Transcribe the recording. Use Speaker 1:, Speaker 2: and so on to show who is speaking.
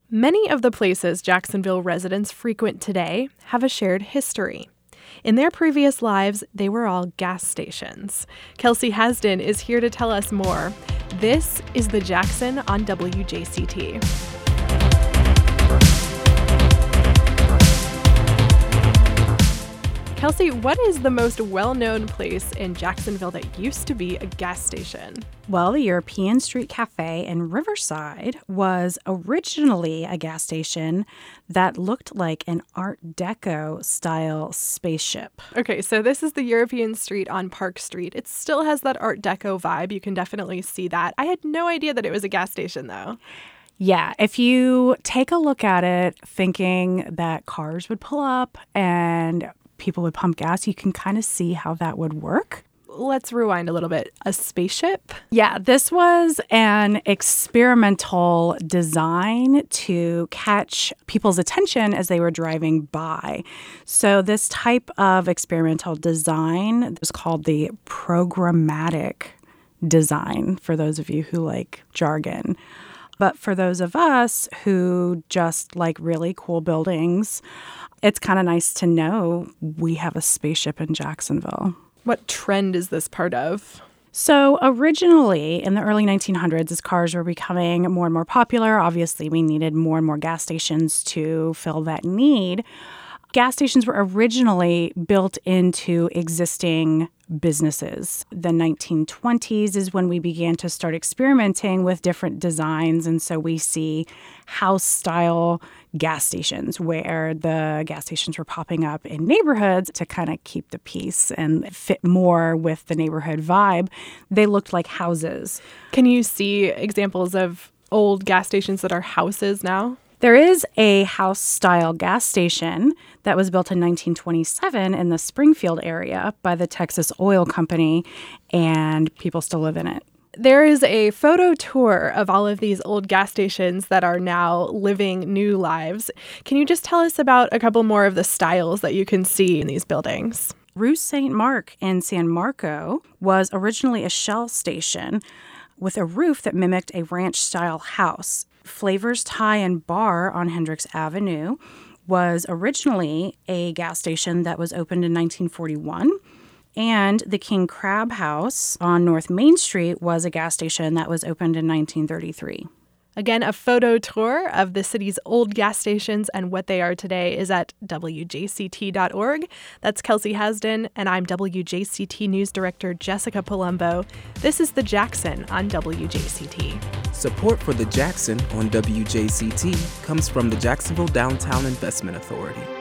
Speaker 1: Many of the places Jacksonville residents frequent today have a shared history. In their previous lives, they were all gas stations. Kelsey Hasden is here to tell us more. This is The Jackson on WJCT. Kelsey, what is the most well-known place in Jacksonville that used to be a gas station?
Speaker 2: Well, the European Street Cafe in Riverside was originally a gas station that looked like an Art Deco style spaceship.
Speaker 1: Okay, so this is the European Street on Park Street. It still has that Art Deco vibe. You can definitely see that. I had no idea that it was a gas station, though.
Speaker 2: Yeah, if you take a look at it thinking that cars would pull up and people would pump gas, you can kind of see how that would work.
Speaker 1: Let's rewind a little bit. A spaceship?
Speaker 2: Yeah, this was an experimental design to catch people's attention as they were driving by. So this type of experimental design was called the programmatic design, for those of you who like jargon. But for those of us who just like really cool buildings, it's kind of nice to know we have a spaceship in Jacksonville.
Speaker 1: What trend is this part of?
Speaker 2: So originally, in the early 1900s, as cars were becoming more and more popular, obviously we needed more and more gas stations to fill that need. Gas stations were originally built into existing businesses. The 1920s is when we began to start experimenting with different designs. And so we see house-style gas stations where the gas stations were popping up in neighborhoods to kind of keep the peace and fit more with the neighborhood vibe. They looked like houses.
Speaker 1: Can you see examples of old gas stations that are houses now?
Speaker 2: There is a house-style gas station that was built in 1927 in the Springfield area by the Texas Oil Company, and people still live in it.
Speaker 1: There is a photo tour of all of these old gas stations that are now living new lives. Can you just tell us about a couple more of the styles that you can see in these buildings?
Speaker 2: Rue St. Mark in San Marco was originally a Shell station with a roof that mimicked a ranch-style house. Flavors Thai and Bar on Hendricks Avenue was originally a gas station that was opened in 1941. And the King Crab House on North Main Street was a gas station that was opened in 1933.
Speaker 1: Again, a photo tour of the city's old gas stations and what they are today is at WJCT.org. That's Kelsey Hasden, and I'm WJCT News Director Jessica Palumbo. This is The Jackson on WJCT.
Speaker 3: Support for The Jackson on WJCT comes from the Jacksonville Downtown Investment Authority.